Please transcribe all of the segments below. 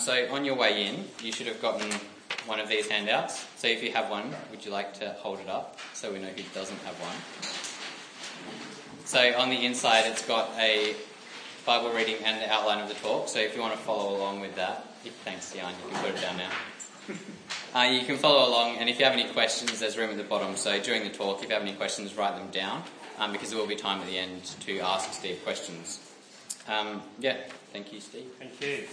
So on your way in, you should have gotten one of these handouts. So if you have one, would you like to hold it up so we know who doesn't have one? So on the inside, it's got a Bible reading and the outline of the talk. So if you want to follow along with that, thanks, Jan, you can put it down now. You can follow along, and if you have any questions, there's room at the bottom. So during the talk, if you have any questions, write them down, because there will be time at the end to ask Steve questions. Thank you, Steve. Thank you.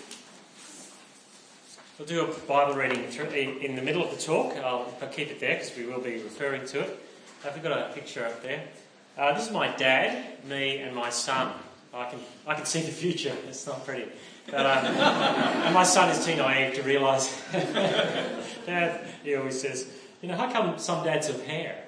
We'll do a Bible reading in the middll of the talk. I'll keep it there because we will be referring to it. We've got a picture up there. This is my dad, me, and my son. I can see the future. It's not pretty. But, and my son is too naive to realise. Dad, he always says, how come some dads have hair?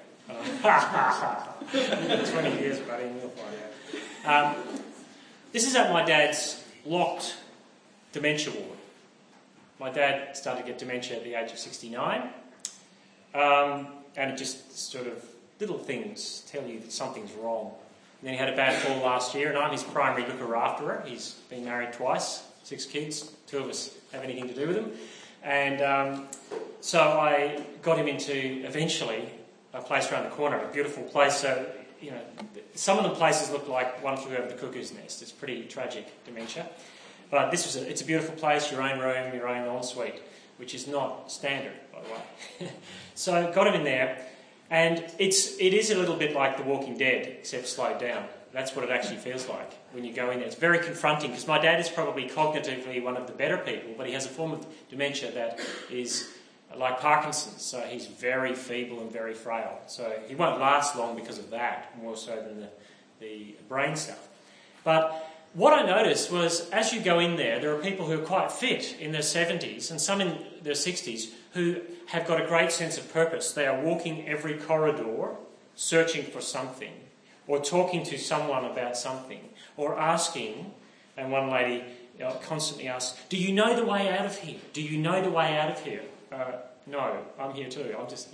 20 years, buddy, and we'll find out. This is at my dad's locked dementia ward. My dad started to get dementia at the age of 69. And it just sort of, little things tell you that something's wrong. And then he had a bad fall last year, and I'm his primary looker-afterer. He's been married twice, 6 kids, 2 of us have anything to do with him. And so I got him into, eventually, a place around the corner, a beautiful place. So, some of the places look like one flew over the cuckoo's nest. It's pretty tragic dementia. But it's a beautiful place, your own room, your own ensuite, which is not standard, by the way. So got him in there, and it is a little bit like The Walking Dead, except slowed down. That's what it actually feels like when you go in there. It's very confronting, because my dad is probably cognitively one of the better people, but he has a form of dementia that is like Parkinson's, so he's very feeble and very frail. So he won't last long because of that, more so than the brain stuff. But what I noticed was, as you go in there are people who are quite fit in their 70s and some in their 60s who have got a great sense of purpose. They are walking every corridor, searching for something, or talking to someone about something, or asking, and one lady constantly asks, "Do you know the way out of here? Do you know the way out of here?" No, I'm here too. I'm just,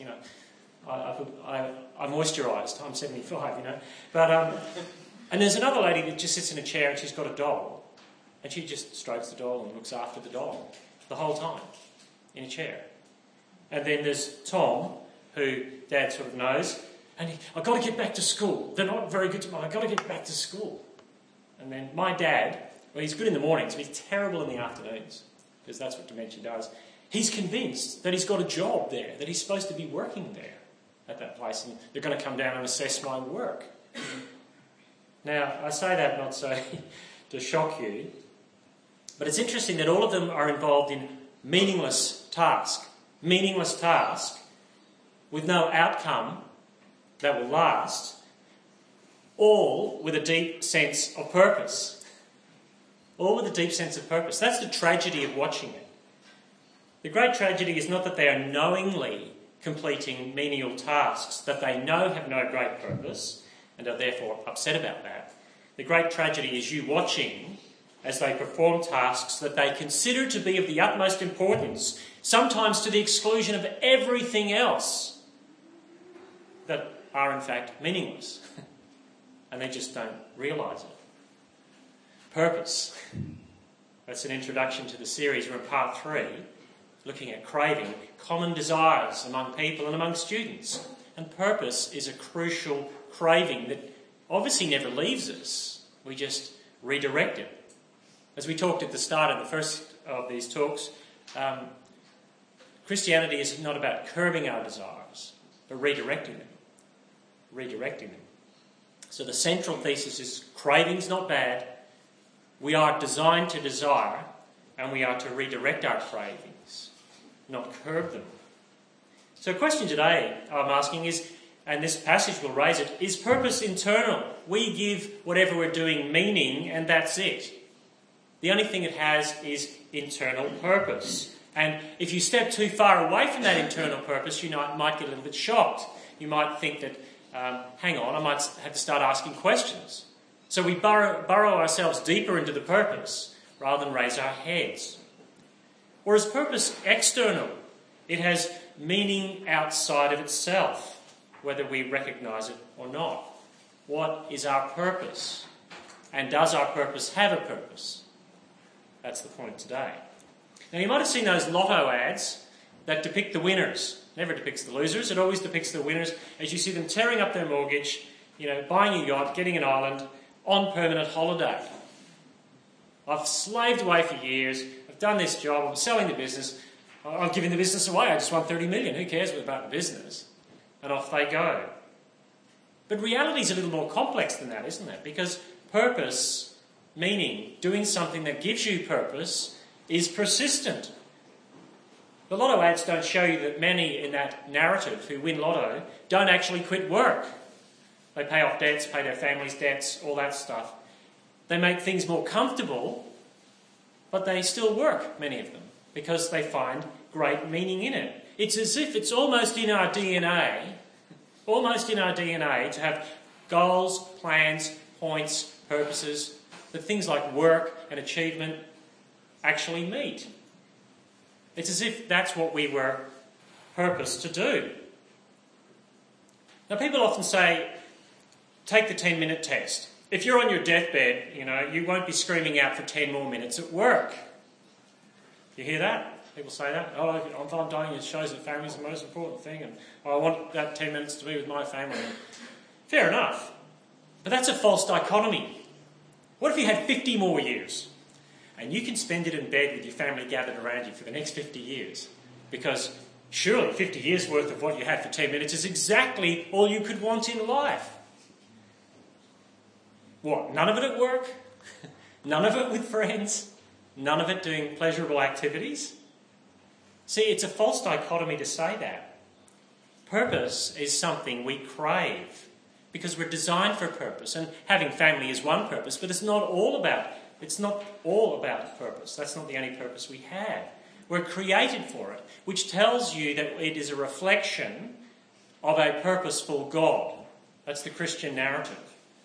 I'm moisturised. I'm 75, But, and there's another lady that just sits in a chair and she's got a doll. And she just strokes the doll and looks after the doll the whole time in a chair. And then there's Tom, who Dad sort of knows. And I've got to get back to school. They're not very good to me. I've got to get back to school. And then my dad, well, he's good in the mornings, but he's terrible in the afternoons, because that's what dementia does. He's convinced that he's got a job there, that he's supposed to be working there at that place, and they're going to come down and assess my work. Now, I say that not so to shock you, but it's interesting that all of them are involved in meaningless task with no outcome that will last, all with a deep sense of purpose. All with a deep sense of purpose. That's the tragedy of watching it. The great tragedy is not that they are knowingly completing menial tasks that they know have no great purpose and are therefore upset about that. The great tragedy is you watching as they perform tasks that they consider to be of the utmost importance, sometimes to the exclusion of everything else, that are in fact meaningless. And they just don't realise it. Purpose. That's an introduction to the series. We're in part 3, looking at craving, common desires among people and among students. And purpose is a crucial craving that obviously never leaves us. We just redirect it. As we talked at the start of the first of these talks, Christianity is not about curbing our desires, but redirecting them. Redirecting them. So the central thesis is craving's not bad. We are designed to desire, and we are to redirect our cravings, not curb them. So the question today I'm asking is, and this passage will raise it, is purpose internal? We give whatever we're doing meaning, and that's it. The only thing it has is internal purpose. And if you step too far away from that internal purpose, you might get a little bit shocked. You might think that, hang on, I might have to start asking questions. So we burrow ourselves deeper into the purpose rather than raise our heads. Or is purpose external? It has meaning outside of itself, whether we recognise it or not. What is our purpose? And does our purpose have a purpose? That's the point today. Now, you might have seen those lotto ads that depict the winners. Never depicts the losers, it always depicts the winners as you see them tearing up their mortgage, buying a yacht, getting an island, on permanent holiday. I've slaved away for years, I've done this job, I'm selling the business, I'm giving the business away, I just won 30 million, who cares about the business? And off they go. But reality is a little more complex than that, isn't it? Because purpose, meaning doing something that gives you purpose, is persistent. The lotto ads don't show you that many in that narrative who win lotto don't actually quit work. They pay off debts, pay their families' debts, all that stuff. They make things more comfortable, but they still work, many of them, because they find great meaning in it. It's as if it's almost in our DNA to have goals, plans, points, purposes, that things like work and achievement actually meet. It's as if that's what we were purposed to do. Now, people often say, take the 10-minute test. If you're on your deathbed, you won't be screaming out for 10 more minutes at work. You hear that? People say that. Oh, if I'm dying, it shows that family's the most important thing, and I want that 10 minutes to be with my family. Fair enough. But that's a false dichotomy. What if you had 50 more years? And you can spend it in bed with your family gathered around you for the next 50 years. Because surely 50 years worth of what you had for 10 minutes is exactly all you could want in life. What, none of it at work? None of it with friends? None of it doing pleasurable activities? See, it's a false dichotomy to say that. Purpose is something we crave because we're designed for purpose. And having family is one purpose, but it's not all about purpose. That's not the only purpose we have. We're created for it, which tells you that it is a reflection of a purposeful God. That's the Christian narrative.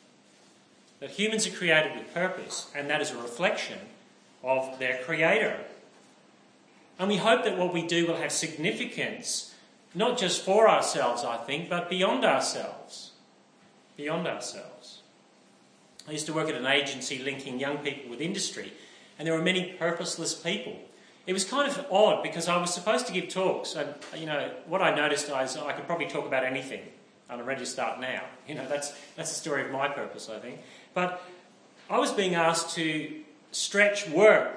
That humans are created with purpose, and that is a reflection of their Creator. And we hope that what we do will have significance, not just for ourselves, I think, but beyond ourselves. Beyond ourselves. I used to work at an agency linking young people with industry, and there were many purposeless people. It was kind of odd because I was supposed to give talks, and what I noticed is I could probably talk about anything. I'm ready to start now. That's the story of my purpose, I think. But I was being asked to stretch work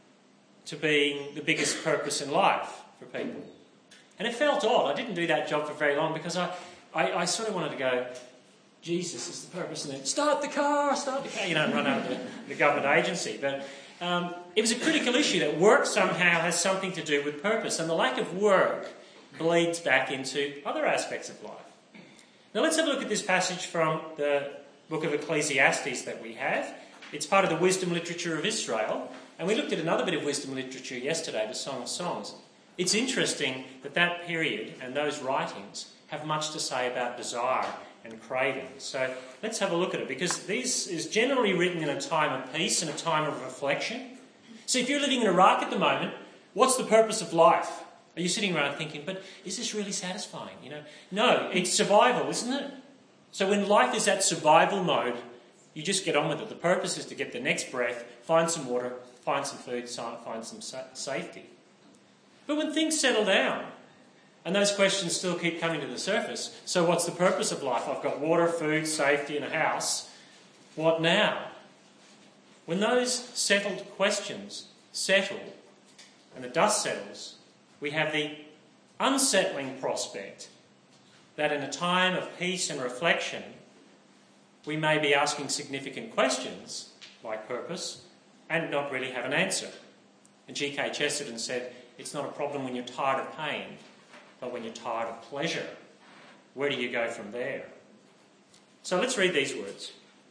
to being the biggest purpose in life for people. And it felt odd. I didn't do that job for very long because I sort of wanted to go, Jesus is the purpose, and then start the car, and run out of the government agency. But it was a critical issue that work somehow has something to do with purpose, and the lack of work bleeds back into other aspects of life. Now let's have a look at this passage from the book of Ecclesiastes that we have. It's part of the wisdom literature of Israel, and we looked at another bit of wisdom literature yesterday, the Song of Songs. It's interesting that period and those writings have much to say about desire and craving. So let's have a look at it, because this is generally written in a time of peace and a time of reflection. So if you're living in Iraq at the moment, what's the purpose of life? Are you sitting around thinking, but is this really satisfying? No, it's survival, isn't it? So when life is at survival mode, you just get on with it. The purpose is to get the next breath, find some water, find some food, find some safety. But when things settle down, and those questions still keep coming to the surface, so what's the purpose of life? I've got water, food, safety and a house. What now? When those settled questions settle, and the dust settles, we have the unsettling prospect that in a time of peace and reflection, we may be asking significant questions, like purpose, and not really have an answer. And G.K. Chesterton said, it's not a problem when you're tired of pain, but when you're tired of pleasure. Where do you go from there? So let's read these words.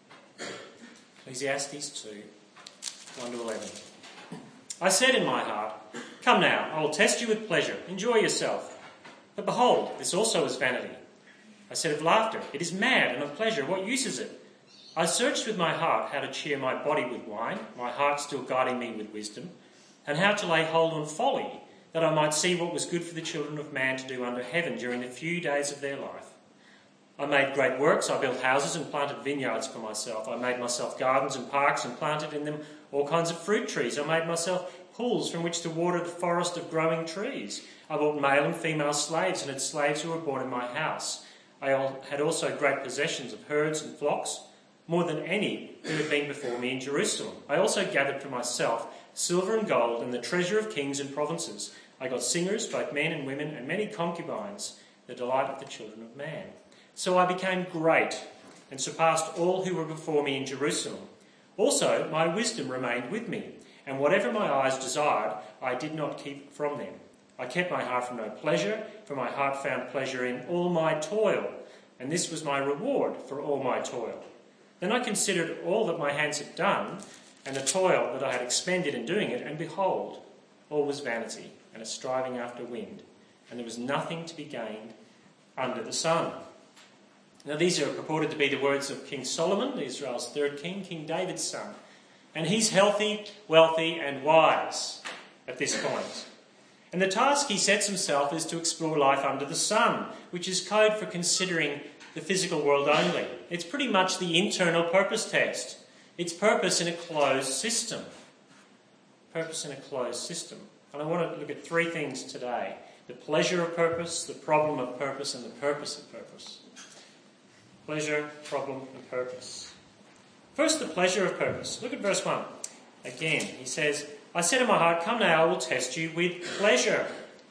Ecclesiastes 2, 1 to 11. I said in my heart, come now, I will test you with pleasure, enjoy yourself. But behold, this also is vanity. I said of laughter, it is mad, and of pleasure, what use is it? I searched with my heart how to cheer my body with wine, my heart still guiding me with wisdom, and how to lay hold on folly, that I might see what was good for the children of man to do under heaven during the few days of their life. I made great works, I built houses and planted vineyards for myself. I made myself gardens and parks and planted in them all kinds of fruit trees. I made myself pools from which to water the forest of growing trees. I bought male and female slaves and had slaves who were born in my house. I had also great possessions of herds and flocks, more than any who had been before me in Jerusalem. I also gathered for myself silver and gold and the treasure of kings and provinces. I got singers, both men and women, and many concubines, the delight of the children of man. So I became great and surpassed all who were before me in Jerusalem. Also, my wisdom remained with me, and whatever my eyes desired, I did not keep from them. I kept my heart from no pleasure, for my heart found pleasure in all my toil, and this was my reward for all my toil. Then I considered all that my hands had done, and the toil that I had expended in doing it, and behold, all was vanity, and a striving after wind, and there was nothing to be gained under the sun. Now these are purported to be the words of King Solomon, Israel's third king, King David's son. And he's healthy, wealthy and wise at this point. And the task he sets himself is to explore life under the sun, which is code for considering the physical world only. It's pretty much the internal purpose test. It's purpose in a closed system. Purpose in a closed system. And I want to look at three things today. The pleasure of purpose, the problem of purpose, and the purpose of purpose. Pleasure, problem, and purpose. First, the pleasure of purpose. Look at verse 1. Again, he says, I said in my heart, come now, I will test you with pleasure.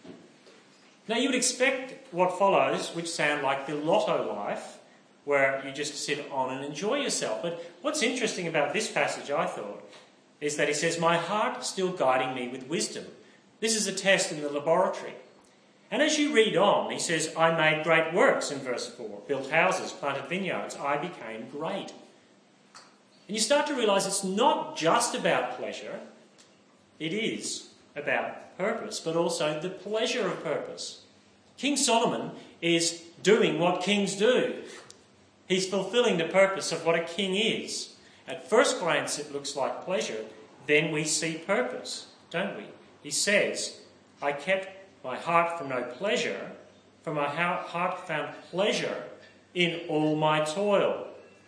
Now, you would expect what follows, which sound like the lotto life, where you just sit on and enjoy yourself. But what's interesting about this passage, I thought, is that he says, my heart still guiding me with wisdom. This is a test in the laboratory. And as you read on, he says, I made great works in verse 4, built houses, planted vineyards, I became great. And you start to realise it's not just about pleasure, it is about purpose, but also the pleasure of purpose. King Solomon is doing what kings do. He's fulfilling the purpose of what a king is. At first glance it looks like pleasure, then we see purpose, don't we? He says, I kept my heart from no pleasure, for my heart found pleasure in all my toil.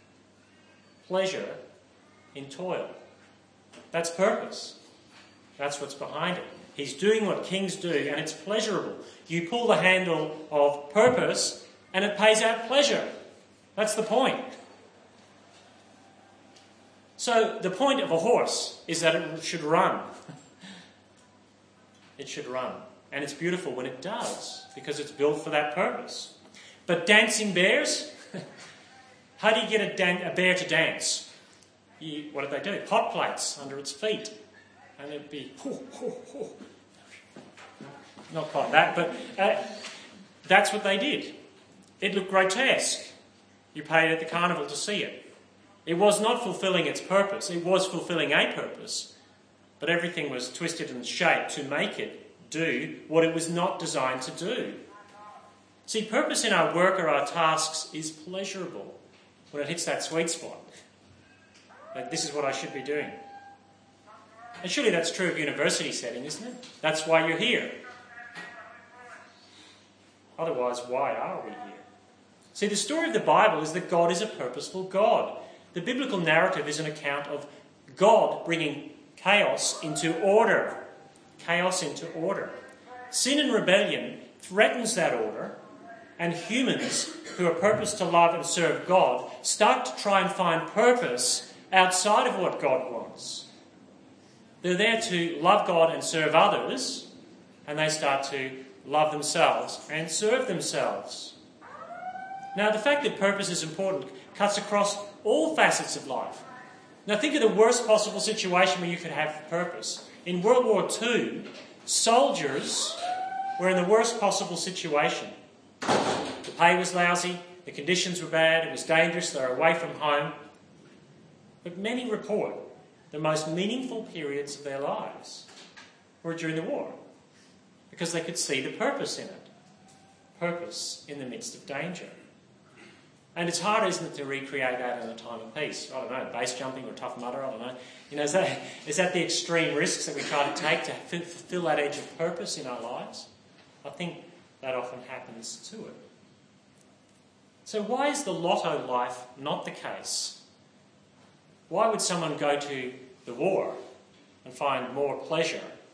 Pleasure in toil. That's purpose. That's what's behind it. He's doing what kings do, and it's pleasurable. You pull the handle of purpose, and it pays out pleasure. That's the point. So the point of a horse is that it should run. It should run. And it's beautiful when it does, because it's built for that purpose. But dancing bears, how do you get a bear to dance? What did they do? Hot plates under its feet. And it'd be, not quite that, but that's what they did. It looked grotesque. You paid at the carnival to see it. It was not fulfilling its purpose. It was fulfilling a purpose. But everything was twisted and shaped to make it do what it was not designed to do. See, purpose in our work or our tasks is pleasurable when it hits that sweet spot. Like, this is what I should be doing. And surely that's true of university setting, isn't it? That's why you're here. Otherwise, why are we here? See, the story of the Bible is that God is a purposeful God. The biblical narrative is an account of God bringing chaos into order. Chaos into order. Sin and rebellion threatens that order, and humans who are purposed to love and serve God start to try and find purpose outside of what God wants. They're there to love God and serve others, and they start to love themselves and serve themselves. Now, the fact that purpose is important cuts across all facets of life. Now, think of the worst possible situation where you could have purpose. In World War II, soldiers were in the worst possible situation. The pay was lousy, the conditions were bad, it was dangerous, they were away from home. But many report the most meaningful periods of their lives were during the war, because they could see the purpose in it. Purpose in the midst of danger. And it's hard, isn't it, to recreate that in a time of peace? I don't know, base jumping or Tough Mudder, I don't know. You know, is that the extreme risks that we try to take to fulfill that edge of purpose in our lives? I think that often happens to it. So why is the lotto life not the case? Why would someone go to the war and find more pleasure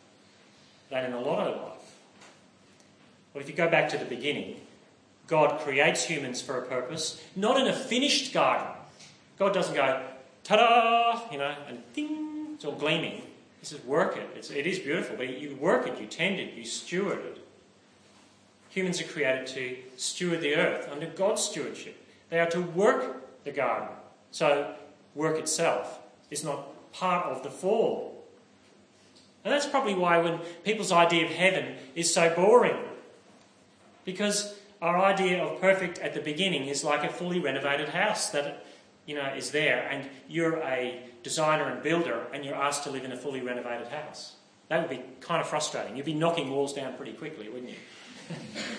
than in the lotto life. Well, if you go back to the beginning, God creates humans for a purpose, not in a finished garden. God doesn't go, ta-da, and ding, it's all gleaming. He says, work it. It is beautiful, but you work it, you tend it, you steward it. Humans are created to steward the earth under God's stewardship. They are to work the garden. So work itself is not part of the fall. And that's probably why when people's idea of heaven is so boring. Because our idea of perfect at the beginning is like a fully renovated house that, is there, and you're a designer and builder and you're asked to live in a fully renovated house. That would be kind of frustrating. You'd be knocking walls down pretty quickly, wouldn't you?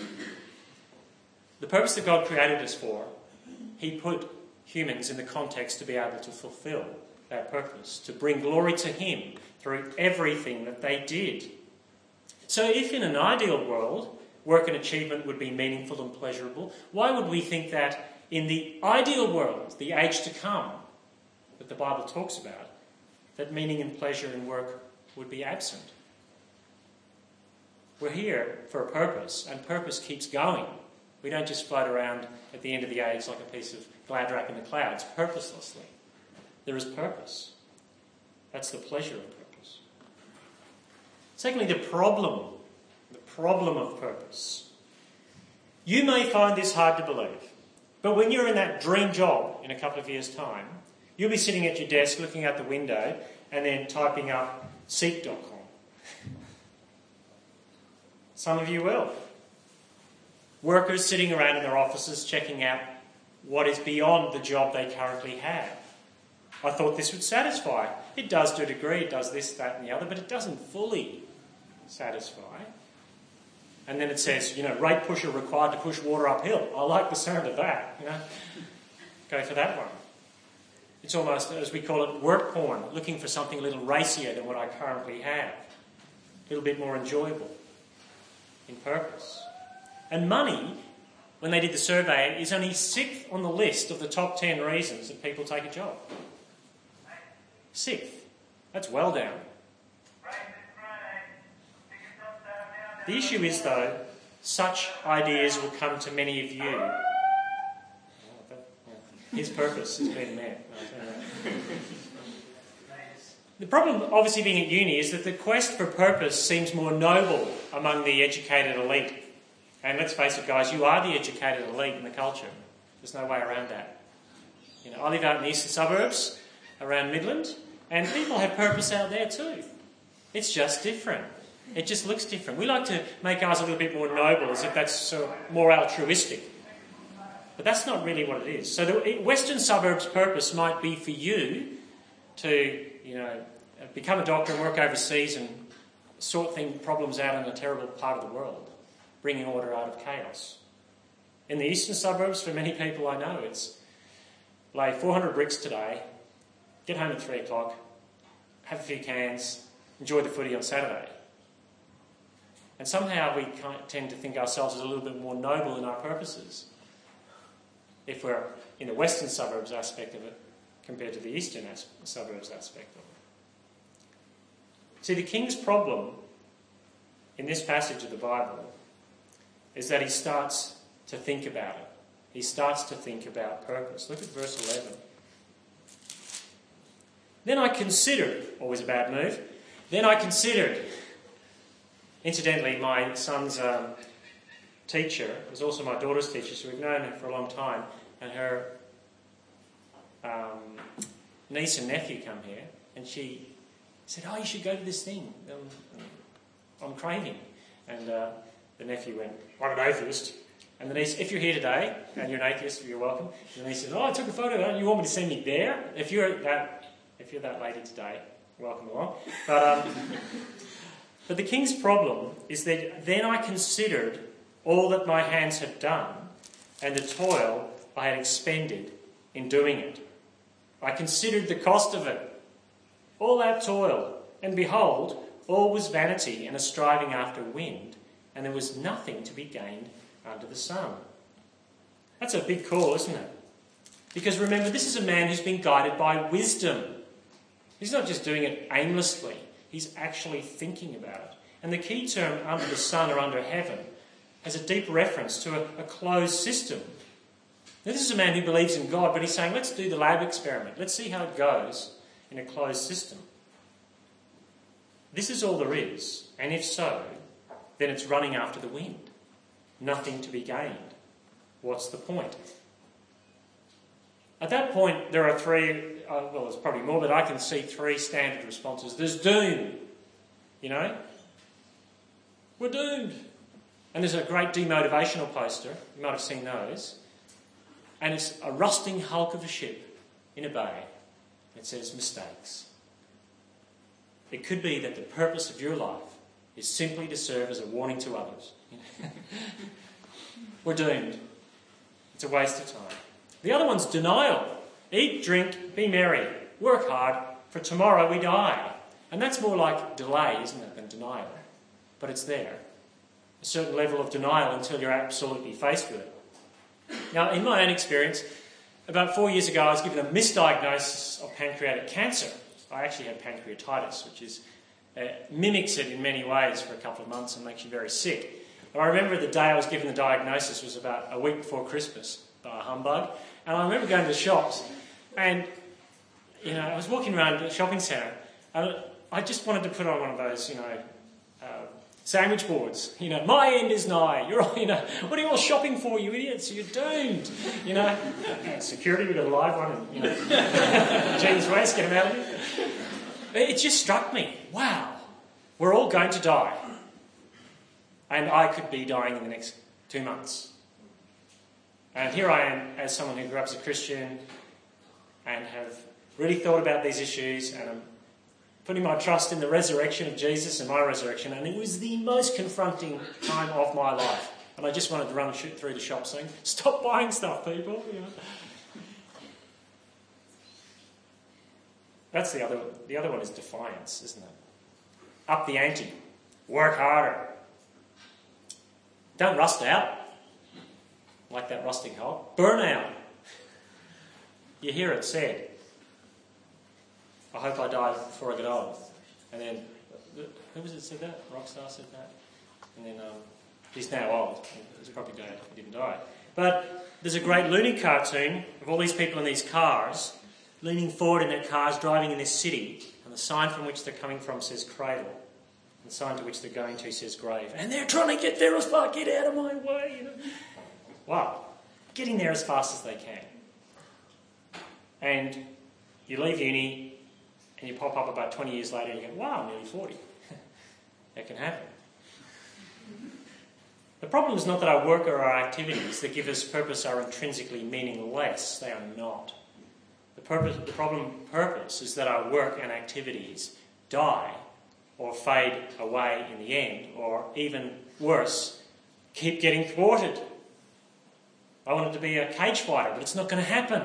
The purpose that God created us for, he put humans in the context to be able to fulfill that purpose, to bring glory to him through everything that they did. So if in an ideal world, work and achievement would be meaningful and pleasurable, why would we think that in the ideal world, the age to come, that the Bible talks about, that meaning and pleasure in work would be absent? We're here for a purpose, and purpose keeps going. We don't just float around at the end of the age like a piece of glad-wrap in the clouds, purposelessly. There is purpose. That's the pleasure of purpose. Secondly, the problem of purpose. You may find this hard to believe, but when you're in that dream job in a couple of years' time, you'll be sitting at your desk looking out the window and then typing up seek.com. Some of you will. Workers sitting around in their offices checking out what is beyond the job they currently have. I thought this would satisfy. It does to a degree, it does this, that and the other, but it doesn't fully satisfy. And then it says, rate pusher required to push water uphill. I like the sound of that, Go for that one. It's almost, as we call it, work porn, looking for something a little racier than what I currently have. A little bit more enjoyable in purpose. And money, when they did the survey, is only 6th on the list of the top 10 reasons that people take a job. 6th. That's well down. The issue is, though, such ideas will come to many of you. His purpose has been met. The problem, obviously, being at uni is that the quest for purpose seems more noble among the educated elite. And let's face it, guys, you are the educated elite in the culture. There's no way around that. I live out in the eastern suburbs, around Midland, and people have purpose out there too. It's just different. It just looks different. We like to make ours a little bit more noble, as if that's more altruistic. But that's not really what it is. So the western suburbs' purpose might be for you to, become a doctor and work overseas and sort problems out in a terrible part of the world, bringing order out of chaos. In the eastern suburbs, for many people I know, it's lay 400 bricks today, get home at 3 o'clock, have a few cans, enjoy the footy on Saturday. And somehow we tend to think ourselves as a little bit more noble in our purposes if we're in the western suburbs aspect of it compared to the eastern suburbs aspect of it. See, the king's problem in this passage of the Bible is that he starts to think about it. He starts to think about purpose. Look at verse 11. Then I considered, always a bad move, then I considered. Incidentally, my son's teacher was also my daughter's teacher, so we've known her for a long time, and her niece and nephew come here, and she said, you should go to this thing I'm craving. And the nephew went, I'm an atheist. And the niece, if you're here today, and you're an atheist, you're welcome. And the niece says, I took a photo of that, you want me to send me there? If you're that lady today, welcome along. But the king's problem is that then I considered all that my hands had done and the toil I had expended in doing it. I considered the cost of it, all that toil, and behold, all was vanity and a striving after wind, and there was nothing to be gained under the sun. That's a big call, isn't it? Because remember, this is a man who's been guided by wisdom. He's not just doing it aimlessly. He's actually thinking about it. And the key term under the sun or under heaven has a deep reference to a closed system. Now, this is a man who believes in God, but he's saying, let's do the lab experiment. Let's see how it goes in a closed system. This is all there is, and if so, then it's running after the wind. Nothing to be gained. What's the point? At that point, there are there's probably more, but I can see three standard responses. There's doom, We're doomed. And there's a great demotivational poster, you might have seen those, and it's a rusting hulk of a ship in a bay. It says mistakes. It could be that the purpose of your life is simply to serve as a warning to others. We're doomed. It's a waste of time. The other one's denial. Eat, drink, be merry, work hard, for tomorrow we die. And that's more like delay, isn't it, than denial. But it's there. A certain level of denial until you're absolutely faced with it. Now, in my own experience, about 4 years ago I was given a misdiagnosis of pancreatic cancer. I actually had pancreatitis, which mimics it in many ways for a couple of months and makes you very sick. But I remember the day I was given the diagnosis was about a week before Christmas, by a humbug. And I remember going to the shops and, I was walking around the shopping centre and I just wanted to put on one of those, sandwich boards. My end is nigh. You're all, what are you all shopping for, you idiots? You're doomed. Security, we've got a live one and, James West, get him out of here. It just struck me. Wow. We're all going to die. And I could be dying in the next 2 months. And here I am as someone who grew up as a Christian and have really thought about these issues, and I'm putting my trust in the resurrection of Jesus and my resurrection, and it was the most confronting time of my life. And I just wanted to run and shoot through the shop saying, stop buying stuff, people. That's the other one. The other one is defiance, isn't it? Up the ante. Work harder. Don't rust out. Like that rusting hulk. Burn out. You hear it said. I hope I die before I get old. And then, who was it said that? Rockstar said that. And then, he's now old. He's probably glad he didn't die. But there's a great Looney cartoon of all these people in these cars, leaning forward in their cars, driving in this city, and the sign from which they're coming from says cradle, and the sign to which they're going to says grave. And they're trying to get there as far, get out of my way, Wow. Getting there as fast as they can. And you leave uni, and you pop up about 20 years later and you go, wow, I'm nearly 40. That can happen. The problem is not that our work or our activities that give us purpose are intrinsically meaningless. They are not. The purpose is that our work and activities die or fade away in the end, or even worse, keep getting thwarted. I wanted to be a cage fighter, but it's not going to happen,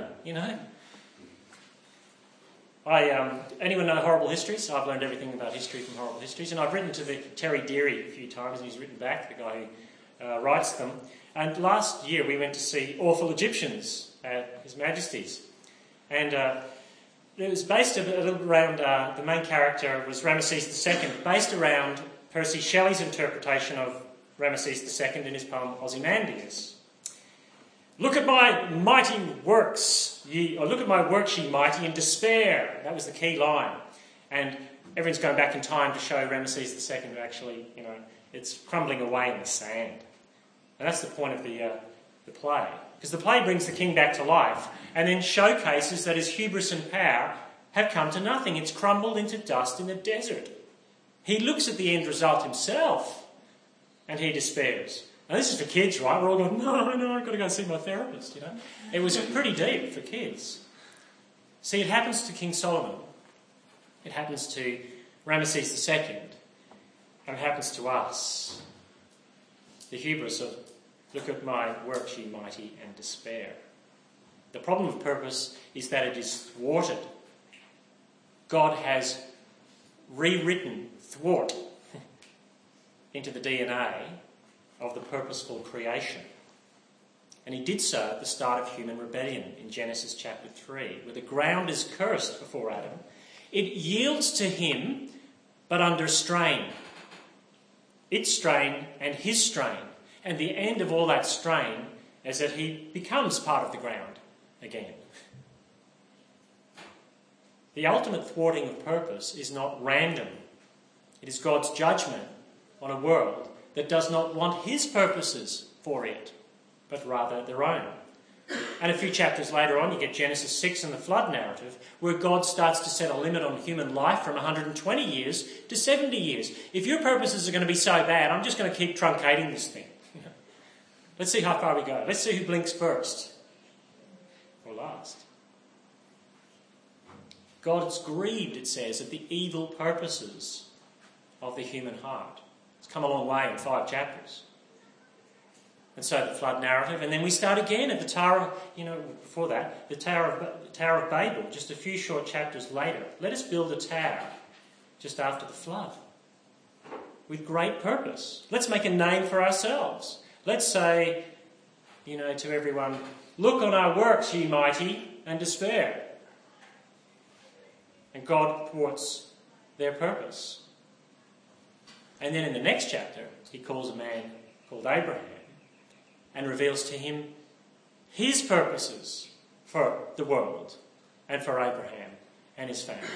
Anyone know Horrible Histories? I've learned everything about history from Horrible Histories, and I've written to Terry Deary a few times, and he's written back, the guy who writes them. And last year we went to see Awful Egyptians at His Majesty's, and it was based a little around, the main character was Ramesses II, based around Percy Shelley's interpretation of Ramesses II in his poem Ozymandias. Look at my mighty works, look at my works, ye mighty, in despair. That was the key line. And everyone's going back in time to show Ramesses II actually, it's crumbling away in the sand. And that's the point of the play. Because the play brings the king back to life and then showcases that his hubris and power have come to nothing. It's crumbled into dust in the desert. He looks at the end result himself and he despairs. Now, this is for kids, right? We're all going, no, I've got to go see my therapist, It was pretty deep for kids. See, it happens to King Solomon. It happens to Ramesses II. And it happens to us. The hubris of, look at my works, ye mighty, and despair. The problem of purpose is that it is thwarted. God has rewritten thwart into the DNA of the purposeful creation. And he did so at the start of human rebellion in Genesis chapter 3, where the ground is cursed before Adam. It yields to him, but under strain. its strain and his strain. And the end of all that strain is that he becomes part of the ground again. The ultimate thwarting of purpose is not random. It is God's judgment on a world that does not want his purposes for it, but rather their own. And a few chapters later on, you get Genesis 6 and the flood narrative, where God starts to set a limit on human life from 120 years to 70 years. If your purposes are going to be so bad, I'm just going to keep truncating this thing. Let's see how far we go. Let's see who blinks first or last. God is grieved, it says, at the evil purposes of the human heart. It's come a long way in 5 chapters. And so the flood narrative, and then we start again at the Tower, before that, the Tower of Babel, just a few short chapters later. Let us build a tower just after the flood with great purpose. Let's make a name for ourselves. Let's say, to everyone, look on our works, ye mighty, and despair. And God thwarts their purpose. And then in the next chapter, he calls a man called Abraham and reveals to him his purposes for the world and for Abraham and his family.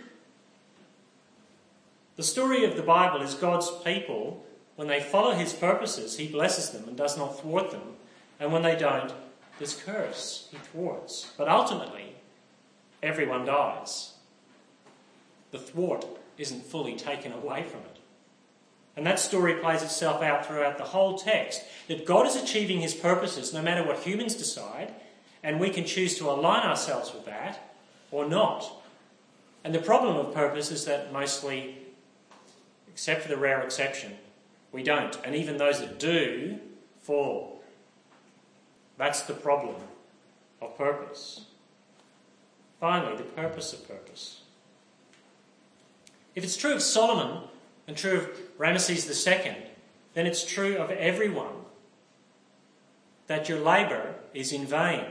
The story of the Bible is God's people. When they follow his purposes, he blesses them and does not thwart them. And when they don't, there's curse. He thwarts. But ultimately, everyone dies. The thwart isn't fully taken away from it. And that story plays itself out throughout the whole text, that God is achieving his purposes no matter what humans decide, and we can choose to align ourselves with that or not. And the problem of purpose is that mostly, except for the rare exception, we don't. And even those that do fall. That's the problem of purpose. Finally, the purpose of purpose. If it's true of Solomon and true of Ramesses II, then it's true of everyone that your labour is in vain.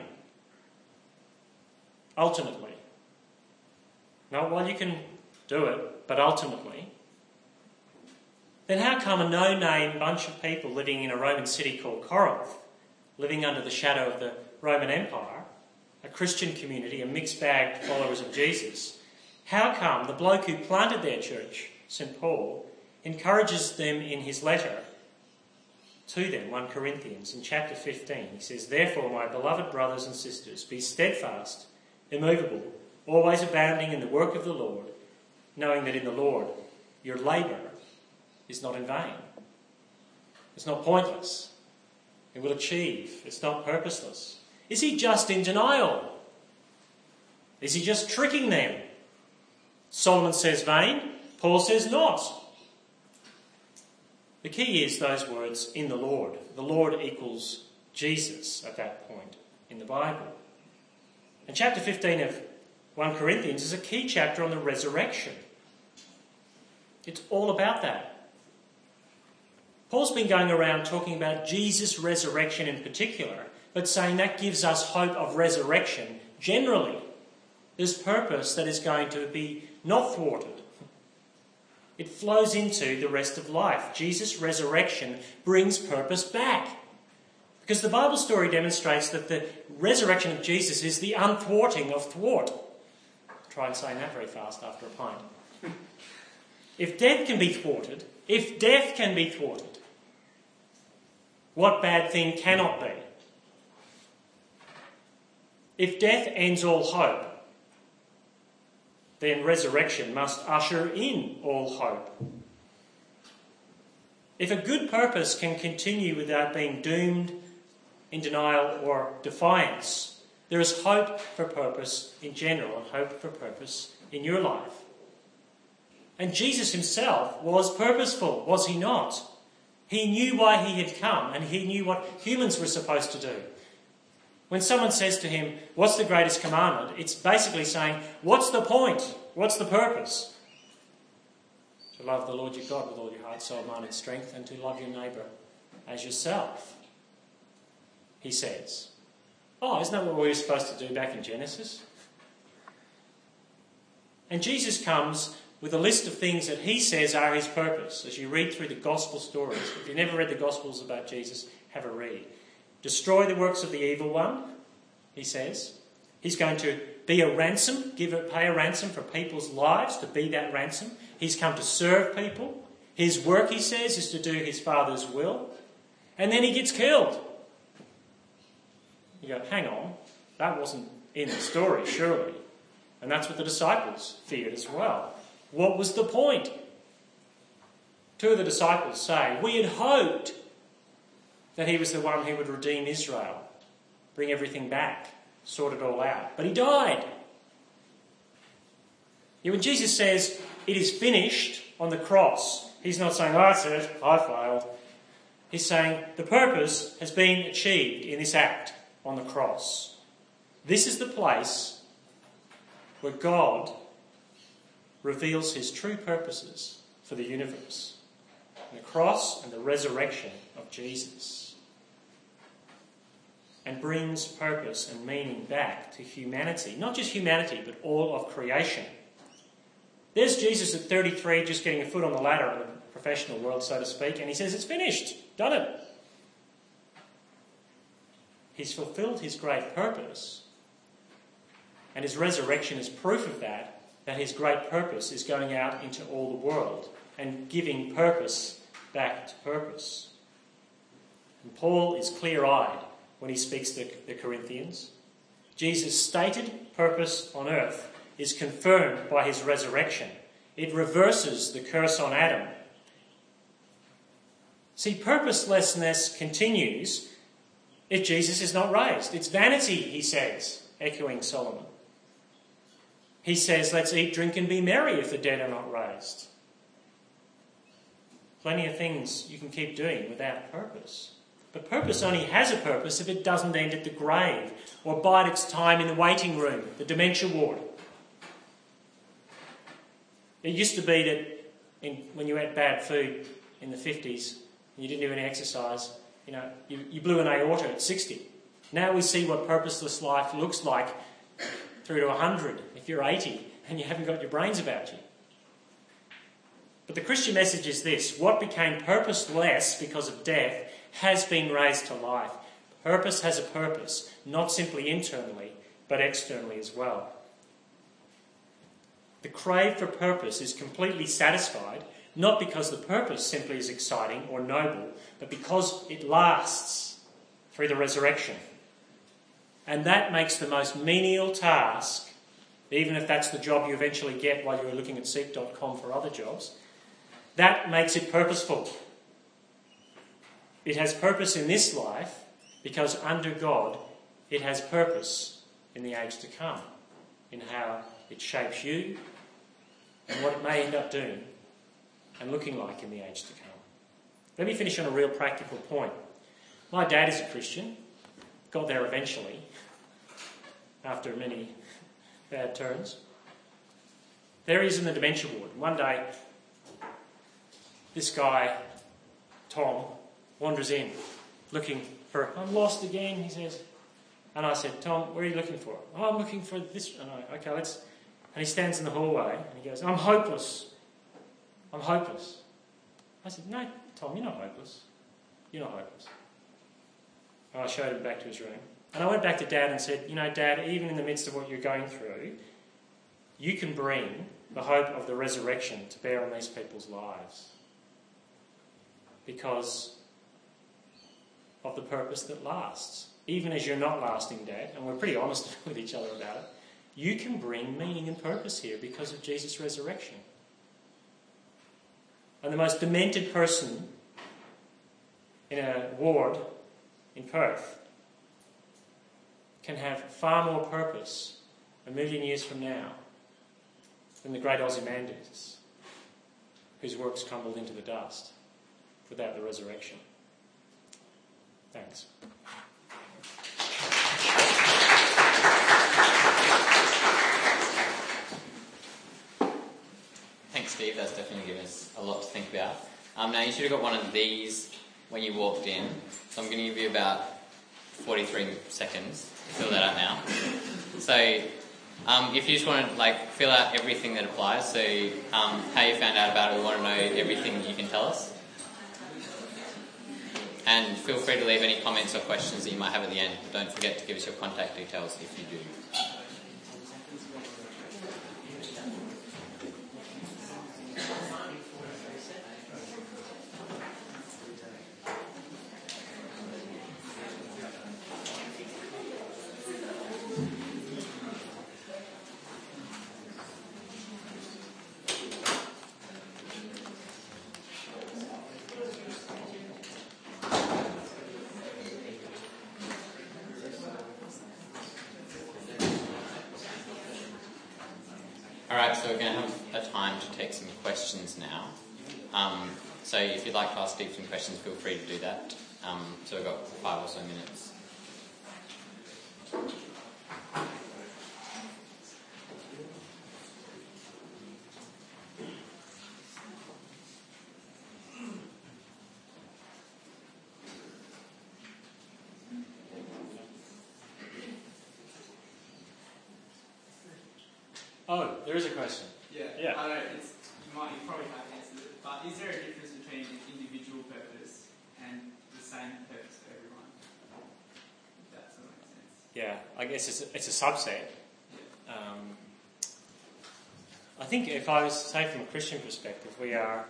Ultimately. Not while you can do it, but ultimately. Then how come a no-name bunch of people living in a Roman city called Corinth, living under the shadow of the Roman Empire, a Christian community, a mixed-bagged followers of Jesus, how come the bloke who planted their church, St. Paul, encourages them in his letter to them, 1 Corinthians, in chapter 15. He says, "Therefore, my beloved brothers and sisters, be steadfast, immovable, always abounding in the work of the Lord, knowing that in the Lord your labour is not in vain." It's not pointless. It will achieve. It's not purposeless. Is he just in denial? Is he just tricking them? Solomon says vain. Paul says not. The key is those words, in the Lord. The Lord equals Jesus at that point in the Bible. And chapter 15 of 1 Corinthians is a key chapter on the resurrection. It's all about that. Paul's been going around talking about Jesus' resurrection in particular, but saying that gives us hope of resurrection generally. There's purpose that is going to be not thwarted. It flows into the rest of life. Jesus' resurrection brings purpose back. Because the Bible story demonstrates that the resurrection of Jesus is the unthwarting of thwart. I'll try and say that very fast after a pint. If death can be thwarted, what bad thing cannot be? If death ends all hope, then resurrection must usher in all hope. If a good purpose can continue without being doomed in denial or defiance, there is hope for purpose in general and hope for purpose in your life. And Jesus himself was purposeful, was he not? He knew why he had come and he knew what humans were supposed to do. When someone says to him, "What's the greatest commandment?" it's basically saying, what's the point? What's the purpose? To love the Lord your God with all your heart, soul, mind and strength, and to love your neighbour as yourself, he says. Oh, isn't that what we were supposed to do back in Genesis? And Jesus comes with a list of things that he says are his purpose. As you read through the gospel stories, if you've never read the gospels about Jesus, have a read. Destroy the works of the evil one, he says. He's going to be a ransom, pay a ransom for people's lives, to be that ransom. He's come to serve people. His work, he says, is to do his Father's will. And then he gets killed. You go, hang on, that wasn't in the story, surely. And that's what the disciples feared as well. What was the point? Two of the disciples say, we had hoped that he was the one who would redeem Israel, bring everything back, sort it all out. But he died. When Jesus says, it is finished on the cross, he's not saying, that's it, I failed. He's saying, the purpose has been achieved in this act on the cross. This is the place where God reveals his true purposes for the universe. The cross and the resurrection of Jesus. And brings purpose and meaning back to humanity. Not just humanity, but all of creation. There's Jesus at 33, just getting a foot on the ladder of the professional world, so to speak, and he says, it's finished, done it. He's fulfilled his great purpose, and his resurrection is proof of that his great purpose is going out into all the world and giving purpose back to purpose. And Paul is clear-eyed when he speaks to the Corinthians. Jesus' stated purpose on earth is confirmed by his resurrection. It reverses the curse on Adam. See, purposelessness continues if Jesus is not raised. It's vanity, he says, echoing Solomon. He says, let's eat, drink and be merry if the dead are not raised. Plenty of things you can keep doing without purpose. But purpose only has a purpose if it doesn't end at the grave or bide its time in the waiting room, the dementia ward. It used to be that when you ate bad food in the 50s and you didn't do any exercise, you blew an aorta at 60. Now we see what purposeless life looks like through to 100 if you're 80 and you haven't got your brains about you. But the Christian message is this: what became purposeless because of death has been raised to life. Purpose has a purpose, not simply internally, but externally as well. The crave for purpose is completely satisfied, not because the purpose simply is exciting or noble, but because it lasts through the resurrection. And that makes the most menial task, even if that's the job you eventually get while you're looking at seek.com for other jobs, that makes it purposeful. It has purpose in this life because under God it has purpose in the age to come, in how it shapes you and what it may end up doing and looking like in the age to come. Let me finish on a real practical point. My dad is a Christian, got there eventually, after many bad turns. There he is in the dementia ward. One day, this guy, Tom, wanders in, looking for, I'm lost again, he says. And I said, Tom, what are you looking for? Oh, I'm looking for this. And okay, let's... And he stands in the hallway and he goes, I'm hopeless. I'm hopeless. I said, no, Tom, you're not hopeless. You're not hopeless. And I showed him back to his room. And I went back to Dad and said, Dad, even in the midst of what you're going through, you can bring the hope of the resurrection to bear on these people's lives. Because of the purpose that lasts. Even as you're not lasting, Dad, and we're pretty honest with each other about it, you can bring meaning and purpose here because of Jesus' resurrection. And the most demented person in a ward in Perth can have far more purpose 1,000,000 years from now than the great Ozymandias, whose works crumbled into the dust without the resurrection. Thanks. Thanks, Steve. That's definitely given us a lot to think about. Now, you should have got one of these when you walked in. So I'm going to give you about 43 seconds to fill that out now. So If you just want to fill out everything that applies, so how you found out about it, we want to know everything that you can tell us. And feel free to leave any comments or questions that you might have at the end. Don't forget to give us your contact details if you do. Alright, so we're going to have a time to take some questions now. So if you'd like to ask Steve some questions, feel free to do that. So we've got 5 or so minutes. Oh, there is a question. Yeah. I know you probably can't answer it, but is there a difference between an individual purpose and the same purpose for everyone? If that sort of makes sense. Yeah, I guess it's a subset. Yeah. I think if I was to say from a Christian perspective, we are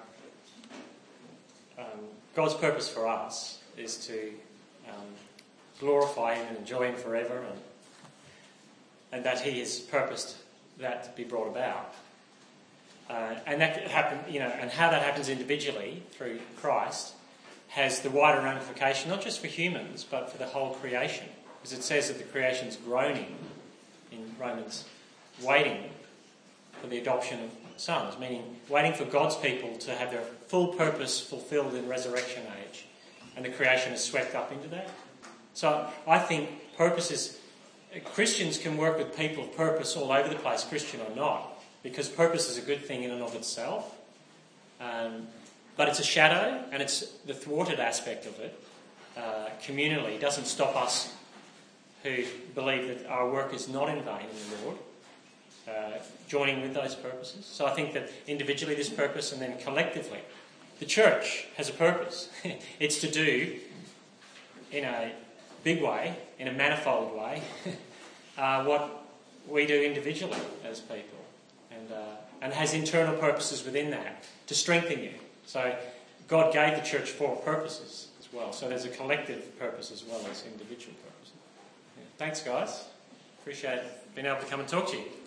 God's purpose for us is to glorify Him and enjoy Him forever, and that He has purposed that to be brought about, and that happen, and how that happens individually through Christ has the wider ramification, not just for humans but for the whole creation, because it says that the creation's groaning in Romans, waiting for the adoption of sons, meaning waiting for God's people to have their full purpose fulfilled in resurrection age, and the creation is swept up into that. So I think Christians can work with people of purpose all over the place, Christian or not, because purpose is a good thing in and of itself. But it's a shadow, and it's the thwarted aspect of it. Communally doesn't stop us who believe that our work is not in vain in the Lord, joining with those purposes. So I think that individually this purpose, and then collectively, the church has a purpose. It's to do, in a big way, in a manifold way, what we do individually as people, and has internal purposes within that to strengthen you. So God gave the church 4 purposes as well. So there's a collective purpose as well as individual purpose. Yeah. Thanks, guys. Appreciate being able to come and talk to you.